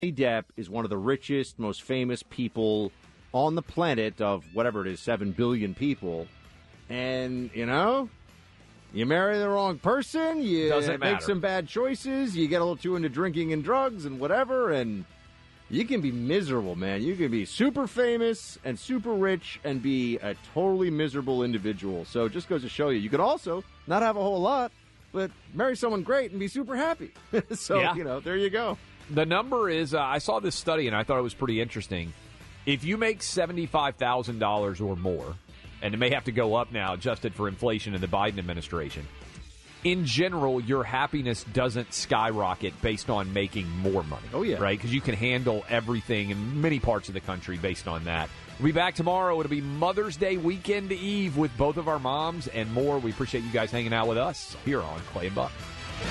Johnny Depp is one of the richest, most famous people on the planet of whatever it is, 7 billion people. And, you marry the wrong person, you make some bad choices, you get a little too into drinking and drugs and whatever, and you can be miserable, man. You can be super famous and super rich and be a totally miserable individual. So it just goes to show you. You could also not have a whole lot, but marry someone great and be super happy. So, there you go. The number is, I saw this study and I thought it was pretty interesting. If you make $75,000 or more, and it may have to go up now, adjusted for inflation in the Biden administration, in general, your happiness doesn't skyrocket based on making more money. Oh, yeah. Right? Because you can handle everything in many parts of the country based on that. We'll be back tomorrow. It'll be Mother's Day weekend eve with both of our moms and more. We appreciate you guys hanging out with us here on Clay and Buck.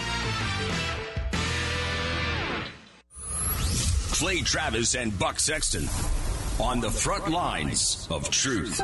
Clay Travis and Buck Sexton on the front lines of truth.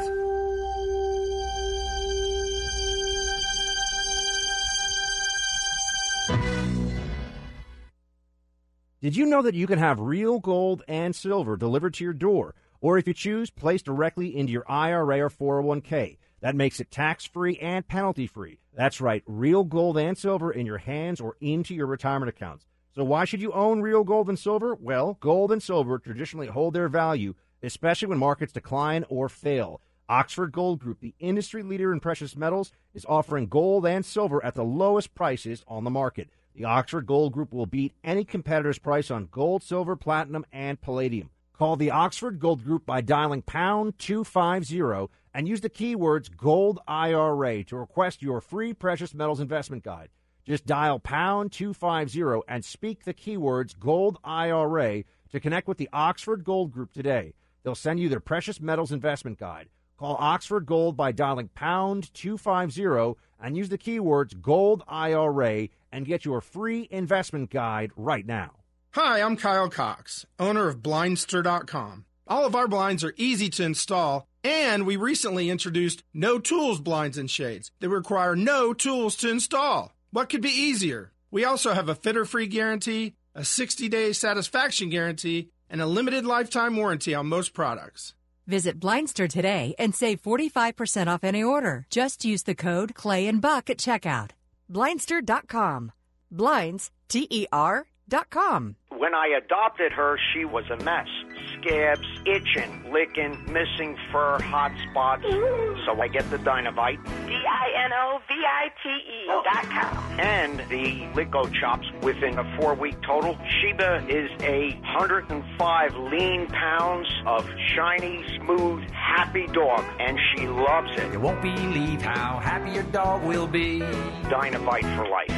Did you know that you can have real gold and silver delivered to your door, or if you choose, placed directly into your IRA or 401k? That makes it tax-free and penalty-free. That's right, real gold and silver in your hands or into your retirement accounts. So why should you own real gold and silver? Well, gold and silver traditionally hold their value, especially when markets decline or fail. Oxford Gold Group, the industry leader in precious metals, is offering gold and silver at the lowest prices on the market. The Oxford Gold Group will beat any competitor's price on gold, silver, platinum, and palladium. Call the Oxford Gold Group by dialing pound 250 and use the keywords Gold IRA to request your free precious metals investment guide. Just dial pound 250 and speak the keywords Gold IRA to connect with the Oxford Gold Group today. They'll send you their precious metals investment guide. Call Oxford Gold by dialing pound 250 and use the keywords Gold IRA and get your free investment guide right now. Hi, I'm Kyle Cox, owner of Blindster.com. All of our blinds are easy to install, and we recently introduced No Tools blinds and shades that require no tools to install. What could be easier? We also have a fitter-free guarantee, a 60-day satisfaction guarantee, and a limited lifetime warranty on most products. Visit Blindster today and save 45% off any order. Just use the code Clay and Buck at checkout. Blindster.com. Blinds, TER.com. When I adopted her, she was a mess. Scabs, itching, licking, missing fur, hot spots. So I get the Dinovite. DINOVITE.com. And the Lico Chops within a 4-week total. Sheba is 105 lean pounds of shiny, smooth, happy dog, and she loves it. You won't believe how happy your dog will be. Dinovite for life.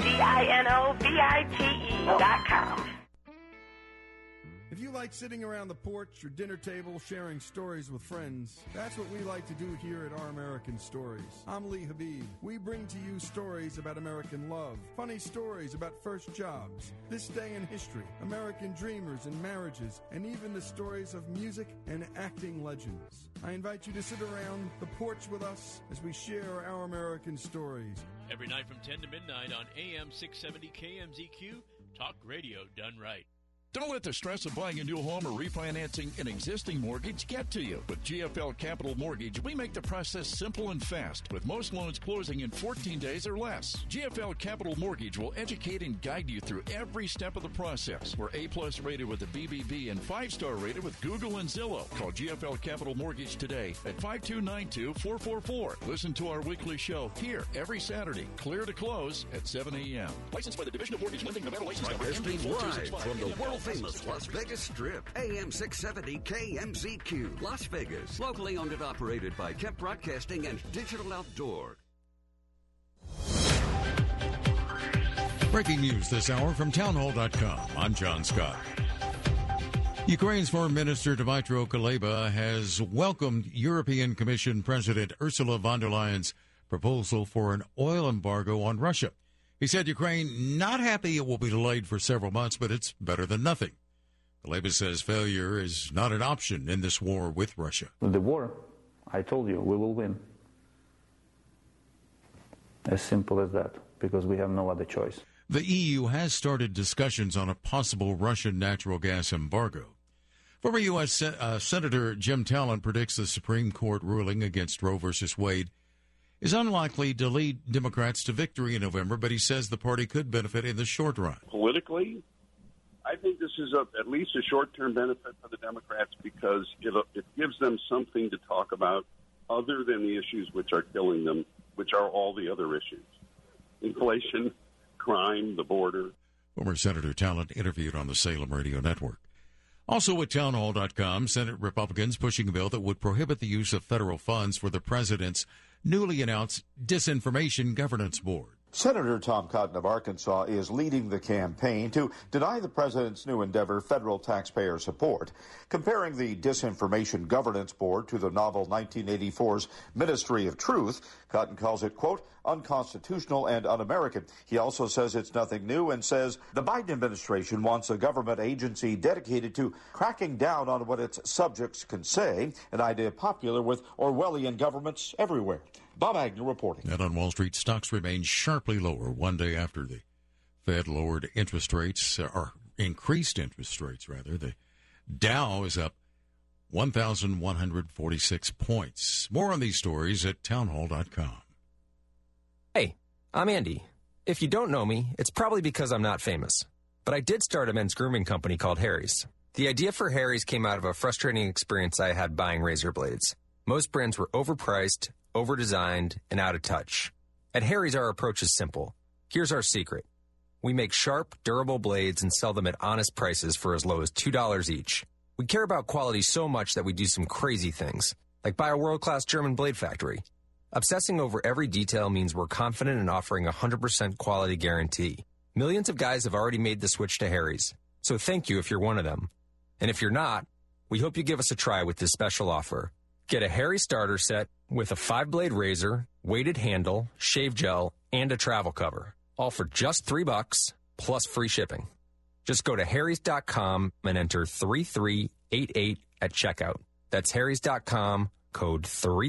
DINOVITE.com. If you like sitting around the porch or dinner table sharing stories with friends, that's what we like to do here at Our American Stories. I'm Lee Habib. We bring to you stories about American love, funny stories about first jobs, this day in history, American dreamers and marriages, and even the stories of music and acting legends. I invite you to sit around the porch with us as we share Our American Stories. Every night from 10 to midnight on AM 670 KMZQ, talk radio done right. Don't let the stress of buying a new home or refinancing an existing mortgage get to you. With GFL Capital Mortgage, we make the process simple and fast, with most loans closing in 14 days or less. GFL Capital Mortgage will educate and guide you through every step of the process. We're A-plus rated with the BBB and 5-star rated with Google and Zillow. Call GFL Capital Mortgage today at 5292-444. Listen to our weekly show here every Saturday, clear to close at 7 a.m. Licensed by the Division of Mortgage Lending, Nevada. License number M4265. From the world-famous Las Vegas Strip, AM 670 KMZQ, Las Vegas. Locally owned and operated by Kemp Broadcasting and Digital Outdoor. Breaking news this hour from townhall.com. I'm John Scott. Ukraine's Foreign Minister Dmytro Kuleba has welcomed European Commission President Ursula von der Leyen's proposal for an oil embargo on Russia. He said Ukraine not happy it will be delayed for several months, but it's better than nothing. Kuleba says failure is not an option in this war with Russia. The war, I told you, we will win. As simple as that, because we have no other choice. The EU has started discussions on a possible Russian natural gas embargo. Former U.S. Senator Jim Talent predicts the Supreme Court ruling against Roe v. Wade is unlikely to lead Democrats to victory in November, but he says the party could benefit in the short run. Politically, I think this is at least a short-term benefit for the Democrats because it gives them something to talk about other than the issues which are killing them, which are all the other issues. Inflation, crime, the border. Former Senator Talent interviewed on the Salem Radio Network. Also at townhall.com, Senate Republicans pushing a bill that would prohibit the use of federal funds for the president's newly announced Disinformation Governance Board. Senator Tom Cotton of Arkansas is leading the campaign to deny the president's new endeavor federal taxpayer support, comparing the Disinformation Governance Board to the novel 1984's Ministry of Truth. Cotton calls it, quote, unconstitutional and un-American. He also says it's nothing new and says the Biden administration wants a government agency dedicated to cracking down on what its subjects can say, an idea popular with Orwellian governments everywhere. Bob Agnew reporting. And on Wall Street, stocks remain sharply lower one day after the Fed lowered interest rates, or increased interest rates, rather. The Dow is up 1,146 points. More on these stories at townhall.com. Hey, I'm Andy. If you don't know me, it's probably because I'm not famous. But I did start a men's grooming company called Harry's. The idea for Harry's came out of a frustrating experience I had buying razor blades. Most brands were overpriced, over-designed, and out of touch. At Harry's, our approach is simple. Here's our secret. We make sharp, durable blades and sell them at honest prices for as low as $2 each. We care about quality so much that we do some crazy things, like buy a world-class German blade factory. Obsessing over every detail means we're confident in offering a 100% quality guarantee. Millions of guys have already made the switch to Harry's, so thank you if you're one of them. And if you're not, we hope you give us a try with this special offer. Get a Harry's starter set with a 5-blade razor, weighted handle, shave gel, and a travel cover. All for just $3 plus free shipping. Just go to harrys.com and enter 3388 at checkout. That's harrys.com, code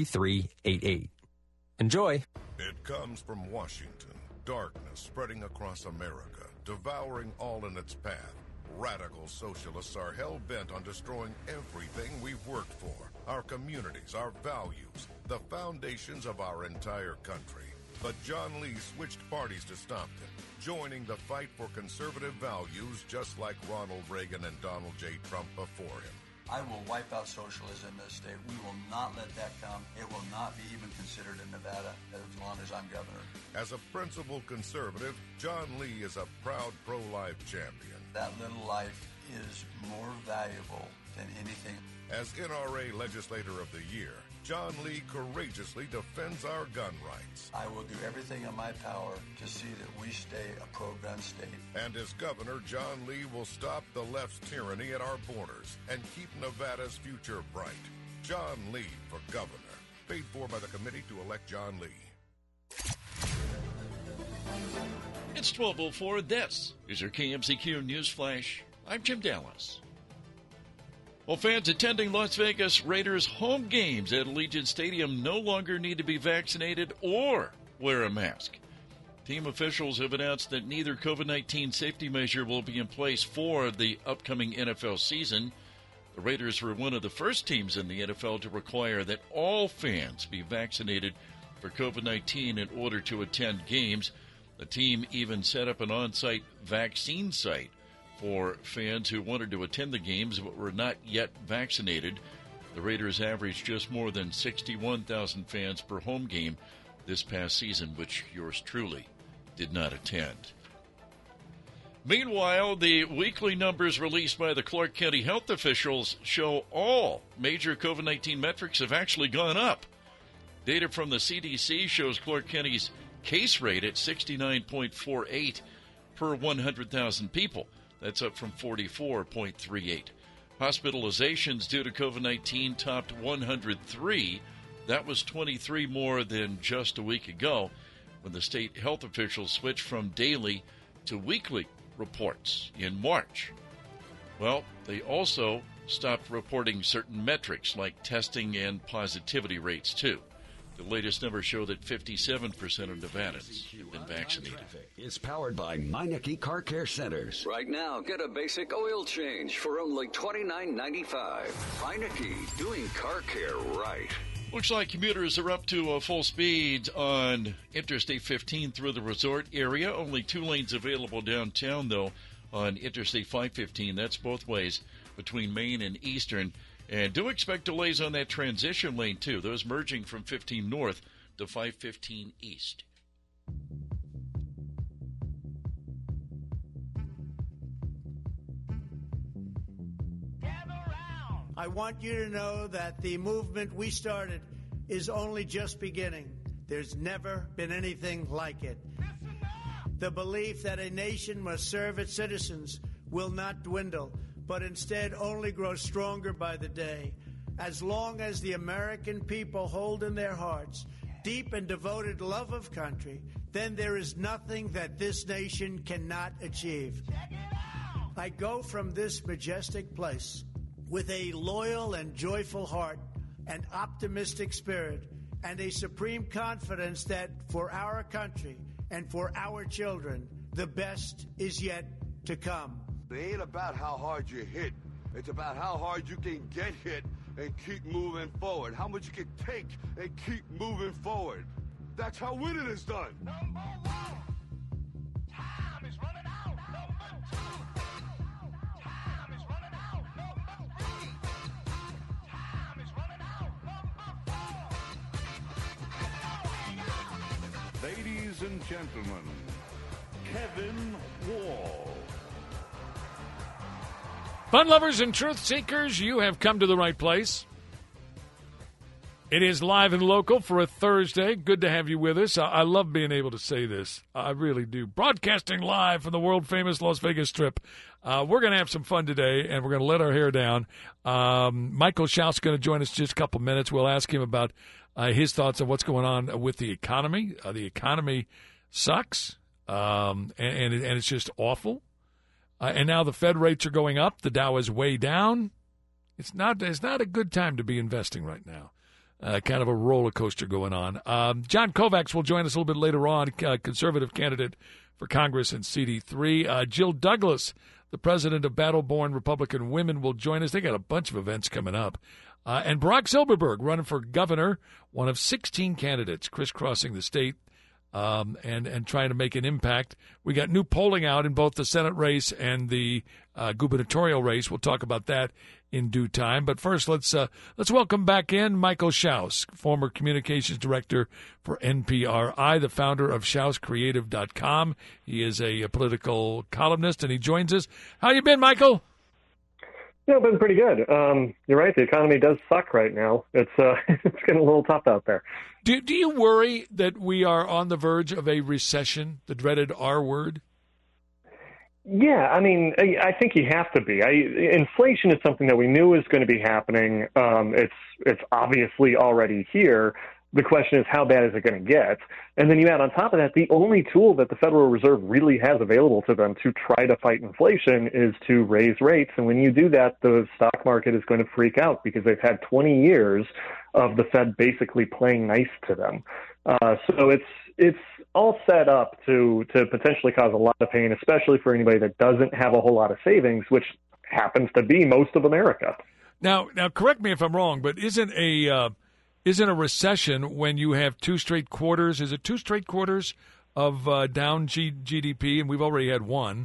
3388. Enjoy. It comes from Washington. Darkness spreading across America, devouring all in its path. Radical socialists are hell-bent on destroying everything we've worked for. Our communities, our values, the foundations of our entire country. But John Lee switched parties to stop them, joining the fight for conservative values just like Ronald Reagan and Donald J. Trump before him. I will wipe out socialism in this state. We will not let that come. It will not be even considered in Nevada as long as I'm governor. As a principled conservative, John Lee is a proud pro-life champion. That little life is more valuable than anything. As NRA Legislator of the Year, John Lee courageously defends our gun rights. I will do everything in my power to see that we stay a pro-gun state. And as governor, John Lee will stop the left's tyranny at our borders and keep Nevada's future bright. John Lee for governor. Paid for by the committee to elect John Lee. It's 12:04. This is your KMZQ News Flash. I'm Jim Dallas. Well, fans attending Las Vegas Raiders home games at Allegiant Stadium no longer need to be vaccinated or wear a mask. Team officials have announced that neither COVID-19 safety measure will be in place for the upcoming NFL season. The Raiders were one of the first teams in the NFL to require that all fans be vaccinated for COVID-19 in order to attend games. The team even set up an on-site vaccine site for fans who wanted to attend the games but were not yet vaccinated. The Raiders averaged just more than 61,000 fans per home game this past season, which yours truly did not attend. Meanwhile, the weekly numbers released by the Clark County health officials show all major COVID-19 metrics have actually gone up. Data from the CDC shows Clark County's case rate at 69.48 per 100,000 people. That's up from 44.38. Hospitalizations due to COVID-19 topped 103. That was 23 more than just a week ago when the state health officials switched from daily to weekly reports in March. Well, they also stopped reporting certain metrics like testing and positivity rates too. The latest numbers show that 57% of Nevadans have been vaccinated. Is powered by Meineke Car Care Centers. Right now, get a basic oil change for only $29.95. Meineke, doing car care right. Looks like commuters are up to full speed on Interstate 15 through the resort area. Only 2 lanes available downtown, though, on Interstate 515. That's both ways between Main and Eastern. And do expect delays on that transition lane, too. Those merging from 15 north to 515 east. I want you to know that the movement we started is only just beginning. There's never been anything like it. The belief that a nation must serve its citizens will not dwindle, but instead only grow stronger by the day. As long as the American people hold in their hearts deep and devoted love of country, then there is nothing that this nation cannot achieve. I go from this majestic place with a loyal and joyful heart, an optimistic spirit, and a supreme confidence that for our country and for our children, the best is yet to come. It ain't about how hard you hit. It's about how hard you can get hit and keep moving forward. How much you can take and keep moving forward. That's how winning is done. Number one. Time is running out. Number two. Time is running out. Number three. Time is running out. Number four. Ladies and gentlemen, Kevin Wall. Fun lovers and truth seekers, you have come to the right place. It is live and local for a Thursday. Good to have you with us. I love being able to say this. I really do. Broadcasting live from the world-famous Las Vegas Strip. We're going to have some fun today, and we're going to let our hair down. Michael Schaus is going to join us in just a couple minutes. We'll ask him about his thoughts on what's going on with the economy. The economy sucks, and it's just awful. And now the Fed rates are going up. The Dow is way down. It's not a good time to be investing right now. Kind of a roller coaster going on. John Kovacs will join us a little bit later on, conservative candidate for Congress in CD3. Jill Douglas, the president of Battle-Born Republican Women, will join us. They got a bunch of events coming up. And Barack Silverberg running for governor, one of 16 candidates crisscrossing the state. And trying to make an impact. We got new polling out in both the Senate race and the gubernatorial race. We'll talk about that in due time. But first, let's welcome back in Michael Schaus, former communications director for NPRI, the founder of SchausCreative.com. He is a political columnist, and he joins us. How you been, Michael? Yeah, been pretty good. You're right. The economy does suck right now. It's getting a little tough out there. Do you worry that we are on the verge of a recession, the dreaded R word? Yeah, I mean, I think you have to be. Inflation is something that we knew was going to be happening. It's obviously already here. The question is, how bad is it going to get? And then you add on top of that, the only tool that the Federal Reserve really has available to them to try to fight inflation is to raise rates. And when you do that, the stock market is going to freak out because they've had 20 years of the Fed basically playing nice to them. So it's all set up to potentially cause a lot of pain, especially for anybody that doesn't have a whole lot of savings, which happens to be most of America. Now, correct me if I'm wrong, but isn't a recession when you have 2 straight quarters? Is it 2 straight quarters of down GDP, and we've already had one?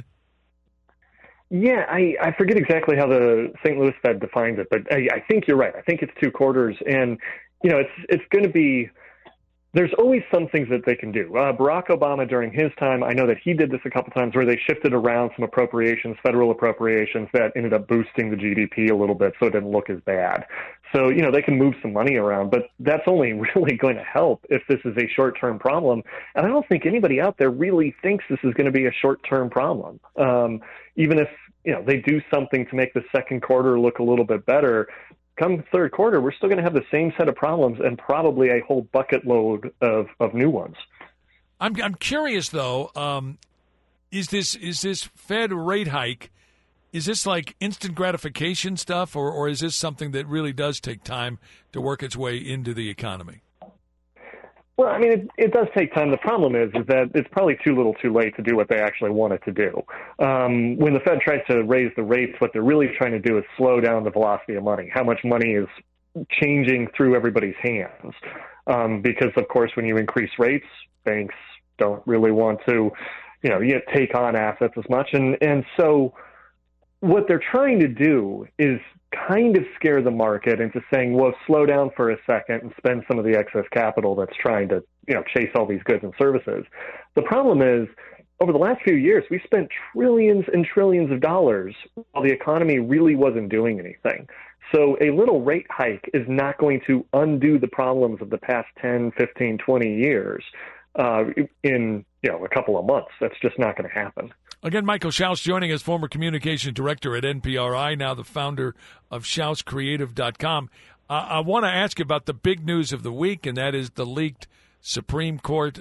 Yeah, I forget exactly how the St. Louis Fed defines it, but I think you're right. I think it's 2 quarters, and it's going to be. There's always some things that they can do. Barack Obama, during his time, I know that he did this a couple times where they shifted around some appropriations, federal appropriations, that ended up boosting the GDP a little bit so it didn't look as bad. So, they can move some money around, but that's only really going to help if this is a short-term problem. And I don't think anybody out there really thinks this is going to be a short-term problem. Even if, they do something to make the second quarter look a little bit better, come third quarter, we're still going to have the same set of problems and probably a whole bucket load of new ones. I'm curious though. Is this Fed rate hike? Is this like instant gratification stuff, or is this something that really does take time to work its way into the economy? Well, I mean, it does take time. The problem is that it's probably too little too late to do what they actually wanted to do. When the Fed tries to raise the rates, what they're really trying to do is slow down the velocity of money, how much money is changing through everybody's hands. Because, of course, when you increase rates, banks don't really want to, take on assets as much. And so what they're trying to do is kind of scare the market into saying, well, slow down for a second and spend some of the excess capital that's trying to, chase all these goods and services. The problem is, over the last few years, we spent trillions and trillions of dollars while the economy really wasn't doing anything. So a little rate hike is not going to undo the problems of the past 10, 15, 20 years in, a couple of months. That's just not going to happen. Again, Michael Schaus joining us, former communication director at NPRI, now the founder of SchausCreative.com. I want to ask you about the big news of the week, and that is the leaked Supreme Court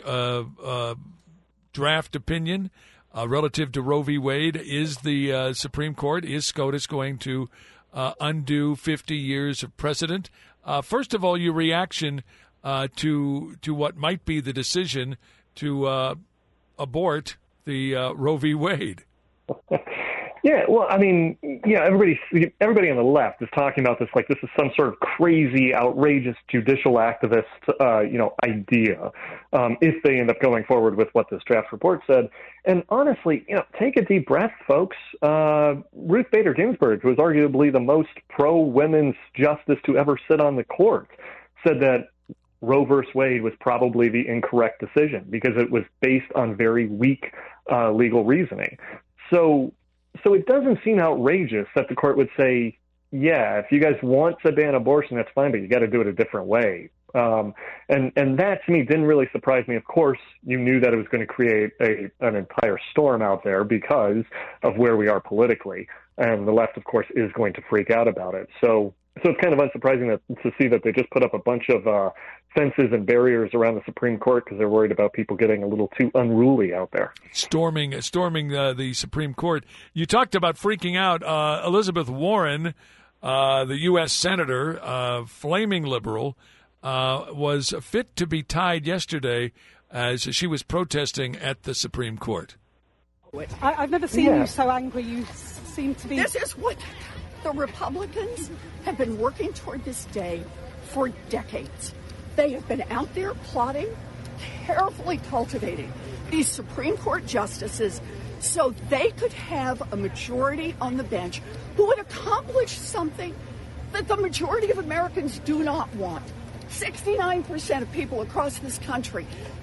draft opinion relative to Roe v. Wade. Is the Supreme Court, is SCOTUS going to undo 50 years of precedent? First of all, your reaction to what might be the decision to abort the Roe v. Wade. Yeah, well, I mean, everybody on the left is talking about this like this is some sort of crazy, outrageous judicial activist, idea, if they end up going forward with what this draft report said. And honestly, take a deep breath, folks. Ruth Bader Ginsburg, who is arguably the most pro-women's justice to ever sit on the court, said that Roe versus Wade was probably the incorrect decision because it was based on very weak legal reasoning. So it doesn't seem outrageous that the court would say, yeah, if you guys want to ban abortion, that's fine, but you got to do it a different way. And that, to me, didn't really surprise me. Of course, you knew that it was going to create an entire storm out there because of where we are politically. And the left, of course, is going to freak out about it. So it's kind of unsurprising to see that they just put up a bunch of fences and barriers around the Supreme Court because they're worried about people getting a little too unruly out there. Storming the Supreme Court. You talked about freaking out. Elizabeth Warren, the U.S. Senator, flaming liberal, was fit to be tied yesterday as she was protesting at the Supreme Court. I've never seen you so angry. You seem to be... This is what the Republicans have been working toward this day for decades. They have been out there plotting, carefully cultivating these Supreme Court justices so they could have a majority on the bench who would accomplish something that the majority of Americans do not want. 69% of people across this country,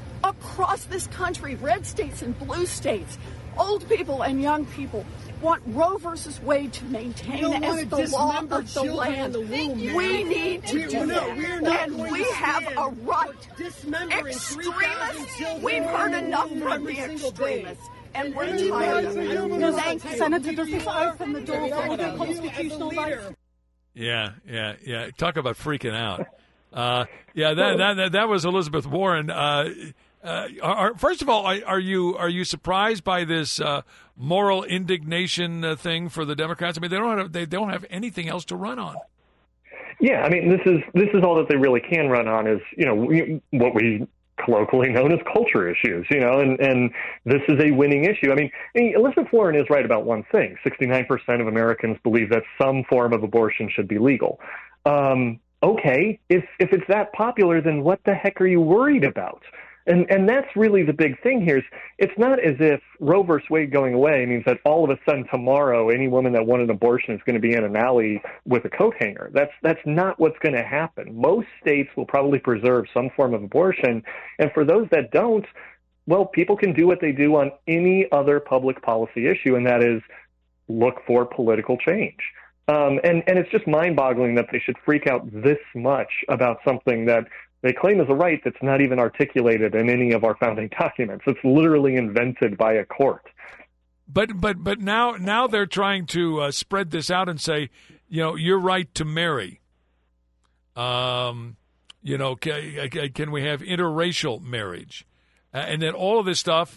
red states and blue states, old people and young people, want Roe versus Wade to maintain as the law of the land. We need to do that. And we have a right. Extremists, we've heard enough from the extremists. And we're tired of it. Thank you. Senator, does this open the door for other constitutional rights? Yeah. Talk about freaking out. That was Elizabeth Warren. First of all, are you surprised by this moral indignation thing for the Democrats? I mean, they don't have anything else to run on. Yeah, I mean, this is all that they really can run on is what we colloquially known as culture issues, and this is a winning issue. I mean, Elizabeth Warren is right about one thing: 69% of Americans believe that some form of abortion should be legal. Okay, if it's that popular, then what the heck are you worried about? And that's really the big thing here. It's not as if Roe versus Wade going away means that all of a sudden tomorrow any woman that wanted an abortion is going to be in an alley with a coat hanger. That's not what's going to happen. Most states will probably preserve some form of abortion, and for those that don't, well, people can do what they do on any other public policy issue, and that is look for political change. And it's just mind-boggling that they should freak out this much about something that they claim is a right that's not even articulated in any of our founding documents. It's literally invented by a court. But now they're trying to spread this out and say, your right to marry. Can we have interracial marriage? And then all of this stuff,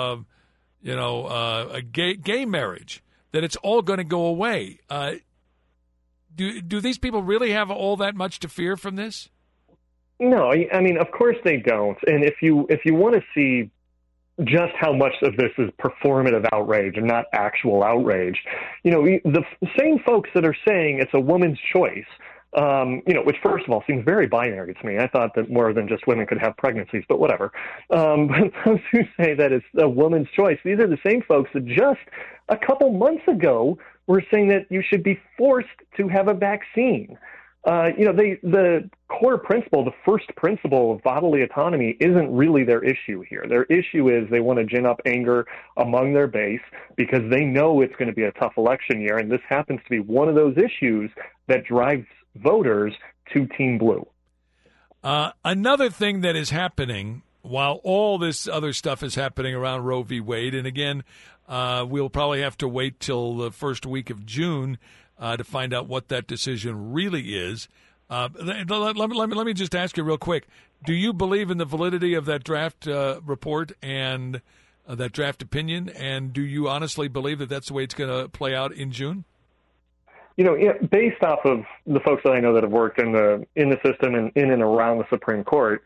gay marriage, that it's all going to go away. Do these people really have all that much to fear from this? No, I mean, of course they don't. And if you want to see just how much of this is performative outrage and not actual outrage, the same folks that are saying it's a woman's choice, which first of all seems very binary to me. I thought that more than just women could have pregnancies, but whatever. But those who say that it's a woman's choice, these are the same folks that just a couple months ago were saying that you should be forced to have a vaccine. The core principle, the first principle of bodily autonomy isn't really their issue here. Their issue is they want to gin up anger among their base because they know it's going to be a tough election year, and this happens to be one of those issues that drives voters to Team Blue. Another thing that is happening while all this other stuff is happening around Roe v. Wade, and again, we'll probably have to wait till the first week of June to find out what that decision really is. Let me just ask you real quick. Do you believe in the validity of that draft report and that draft opinion? And do you honestly believe that that's the way it's going to play out in June? Based off of the folks that I know that have worked in the system and in and around the Supreme Court,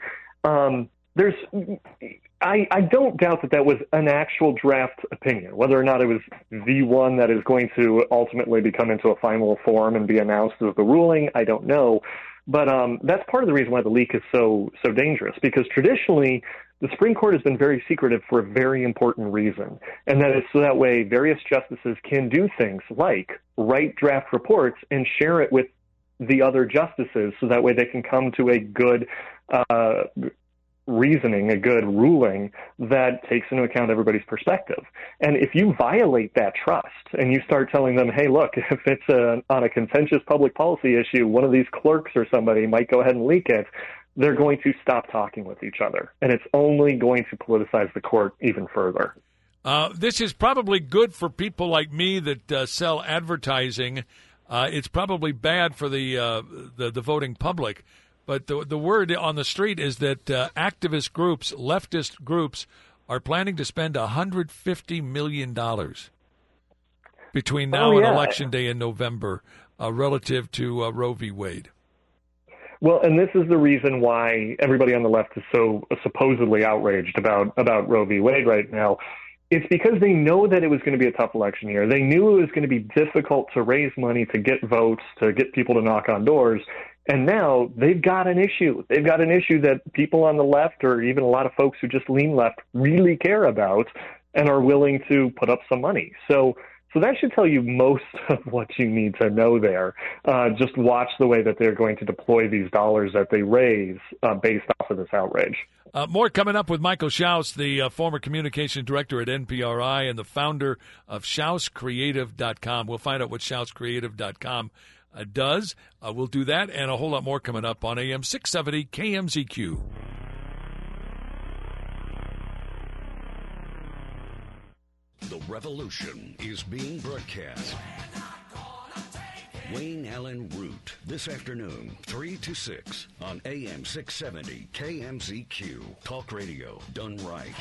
I don't doubt that was an actual draft opinion. Whether or not it was the one that is going to ultimately become into a final form and be announced as the ruling, I don't know. But that's part of the reason why the leak is so dangerous, because traditionally the Supreme Court has been very secretive for a very important reason, and that is so that way various justices can do things like write draft reports and share it with the other justices so that way they can come to a good reasoning, a good ruling that takes into account everybody's perspective. And if you violate that trust and you start telling them, hey, look, if it's on a contentious public policy issue, one of these clerks or somebody might go ahead and leak it, they're going to stop talking with each other. And it's only going to politicize the court even further. This is probably good for people like me that sell advertising. It's probably bad for the voting public. But the word on the street is that activist groups, leftist groups, are planning to spend $150 million between now and Election Day in November relative to Roe v. Wade. Well, and this is the reason why everybody on the left is so supposedly outraged about Roe v. Wade right now. It's because they know that it was going to be a tough election year. They knew it was going to be difficult to raise money, to get votes, to get people to knock on doors. And now they've got an issue. They've got an issue that people on the left, or even a lot of folks who just lean left, really care about and are willing to put up some money. So that should tell you most of what you need to know there. Just watch the way that they're going to deploy these dollars that they raise based off of this outrage. More coming up with Michael Schaus, the former communication director at NPRI and the founder of SchausCreative.com. We'll find out what SchausCreative.com does. We'll do that and a whole lot more coming up on AM 670 KMZQ. The revolution is being broadcast. Wayne Allen Root, this afternoon, 3 to 6 on AM 670 KMZQ. Talk radio done right.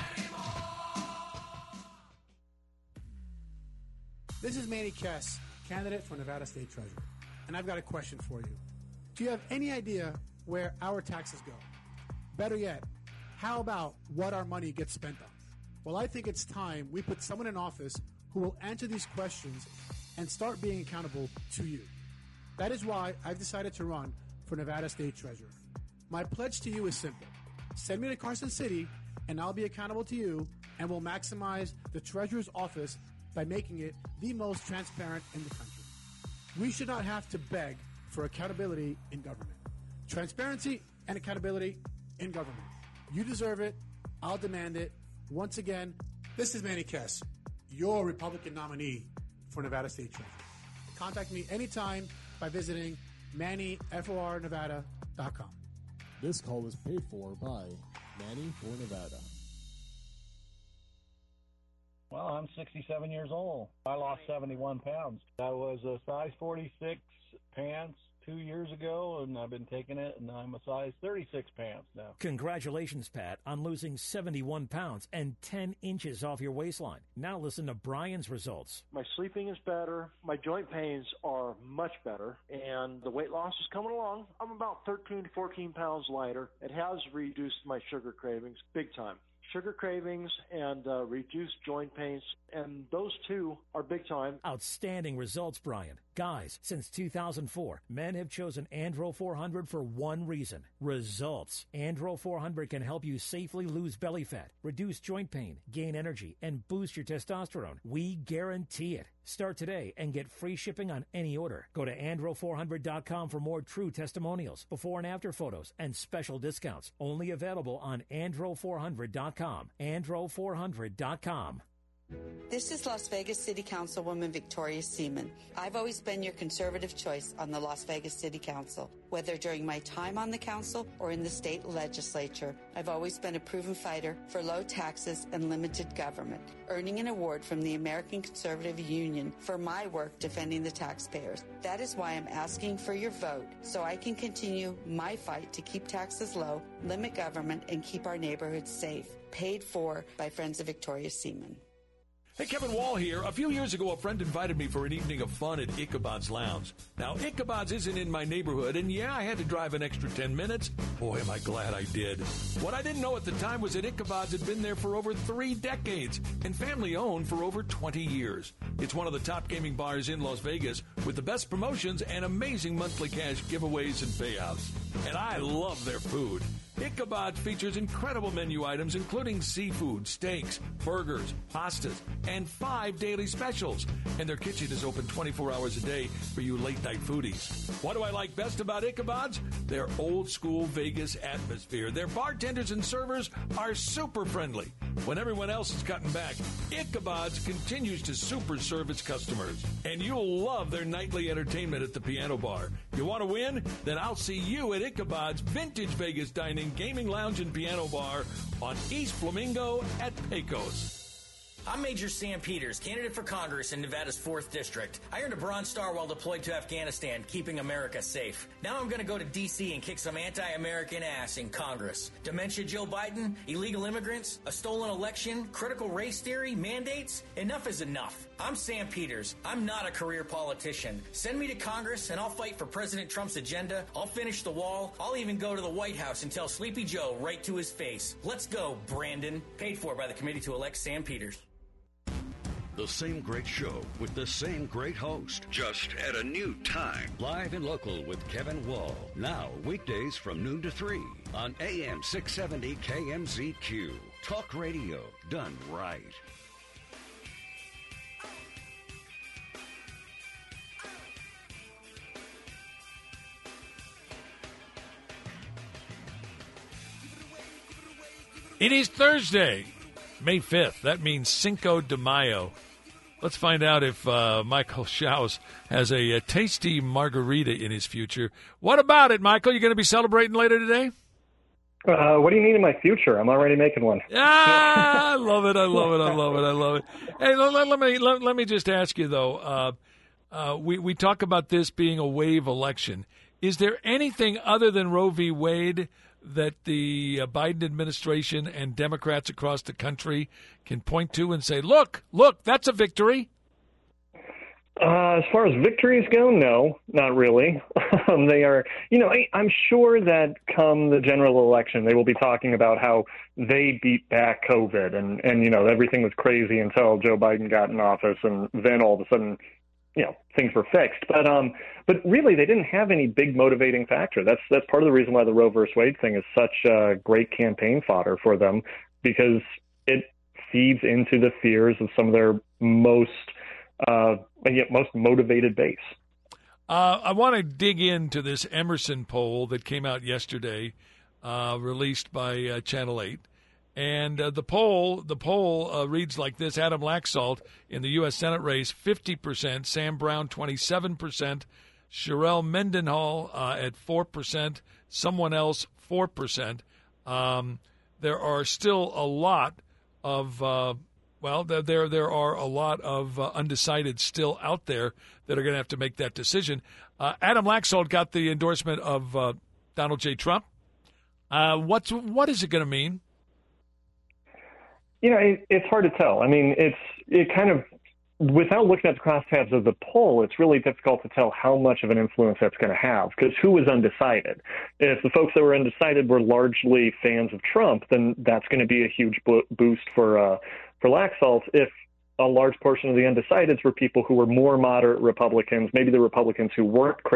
This is Manny Kess, candidate for Nevada State Treasurer. And I've got a question for you. Do you have any idea where our taxes go? Better yet, how about what our money gets spent on? Well, I think it's time we put someone in office who will answer these questions and start being accountable to you. That is why I've decided to run for Nevada State Treasurer. My pledge to you is simple. Send me to Carson City, and I'll be accountable to you, and we'll maximize the Treasurer's office by making it the most transparent in the country. We should not have to beg for accountability in government. Transparency and accountability in government. You deserve it. I'll demand it. Once again, this is Manny Kess, your Republican nominee for Nevada State Treasurer. Contact me anytime by visiting MannyForNevada.com. This call was paid for by Manny for Nevada. Well, I'm 67 years old. I lost 71 pounds. I was a size 46 pants, 2 years ago, and I've been taking it, and I'm a size 36 pants now. Congratulations, Pat, on losing 71 pounds and 10 inches off your waistline. Now listen to Brian's results. My sleeping is better. My joint pains are much better, and the weight loss is coming along. I'm about 13 to 14 pounds lighter. It has reduced my sugar cravings big time. Sugar cravings and reduced joint pains, and those two are big time. Outstanding results, Brian. Guys, since 2004, men have chosen Andro 400 for one reason: results. Andro 400 can help you safely lose belly fat, reduce joint pain, gain energy, and boost your testosterone. We guarantee it. Start today and get free shipping on any order. Go to andro400.com for more true testimonials, before and after photos, and special discounts. Only available on andro400.com. andro400.com. This is Las Vegas City Councilwoman Victoria Seaman. I've always been your conservative choice on the Las Vegas City Council. Whether during my time on the council or in the state legislature, I've always been a proven fighter for low taxes and limited government, earning an award from the American Conservative Union for my work defending the taxpayers. That is why I'm asking for your vote, so I can continue my fight to keep taxes low, limit government, and keep our neighborhoods safe. Paid for by Friends of Victoria Seaman. Hey, Kevin Wall here. A few years ago, a friend invited me for an evening of fun at Ichabod's Lounge. Now, Ichabod's isn't in my neighborhood, and yeah, I had to drive an extra 10 minutes. Boy, am I glad I did. What I didn't know at the time was that Ichabod's had been there for over 3 decades and family-owned for over 20 years. It's one of the top gaming bars in Las Vegas with the best promotions and amazing monthly cash giveaways and payouts. And I love their food. Ichabod features incredible menu items, including seafood, steaks, burgers, pastas, and 5 daily specials. And their kitchen is open 24 hours a day for you late-night foodies. What do I like best about Ichabod's? Their old-school Vegas atmosphere. Their bartenders and servers are super friendly. When everyone else is cutting back, Ichabod's continues to super serve its customers. And you'll love their nightly entertainment at the piano bar. You want to win? Then I'll see you at Ichabod's Vintage Vegas Dining, Gaming Lounge, and Piano Bar on East Flamingo at Pecos. I'm Major Sam Peters, candidate for Congress in Nevada's 4th District. I earned a Bronze Star while deployed to Afghanistan, keeping America safe. Now I'm going to go to D.C. and kick some anti-American ass in Congress. Dementia Joe Biden, illegal immigrants, a stolen election, critical race theory, mandates. Enough is enough. I'm Sam Peters. I'm not a career politician. Send me to Congress and I'll fight for President Trump's agenda. I'll finish the wall. I'll even go to the White House and tell Sleepy Joe right to his face. Let's go, Brandon. Paid for by the Committee to Elect Sam Peters. The same great show with the same great host, just at a new time. Live and local with Kevin Wall. Now, weekdays from noon to 3 on AM 670 KMZQ. Talk radio done right. It is Thursday, May 5th. That means Cinco de Mayo. Let's find out if Michael Schaus has a tasty margarita in his future. What about it, Michael? You going to be celebrating later today? What do you mean in my future? I'm already making one. I love it. I love it. I love it. I love it. Hey, let me just ask you, though. We talk about this being a wave election. Is there anything other than Roe v. Wade that the Biden administration and Democrats across the country can point to and say, look, that's a victory? As far as victories go, no, not really. They are, I'm sure that come the general election, they will be talking about how they beat back COVID and everything was crazy until Joe Biden got in office, and then all of a sudden, things were fixed. But really, they didn't have any big motivating factor. That's part of the reason why the Roe versus Wade thing is such great campaign fodder for them, because it feeds into the fears of some of their most motivated base. I want to dig into this Emerson poll that came out yesterday, released by Channel 8. And the poll reads like this: Adam Laxalt in the U.S. Senate race, 50%, Sam Brown, 27%, Sherelle Mendenhall at 4%, someone else, 4%. There are still a lot of, Well, there are a lot of undecided still out there that are going to have to make that decision. Adam Laxalt got the endorsement of Donald J. Trump. What is it going to mean? It's hard to tell. I mean, it kind of, without looking at the crosstabs of the poll, it's really difficult to tell how much of an influence that's going to have, because who was undecided? If the folks that were undecided were largely fans of Trump, then that's going to be a huge boost for Laxalt. If a large portion of the undecideds were people who were more moderate Republicans, maybe the Republicans who weren't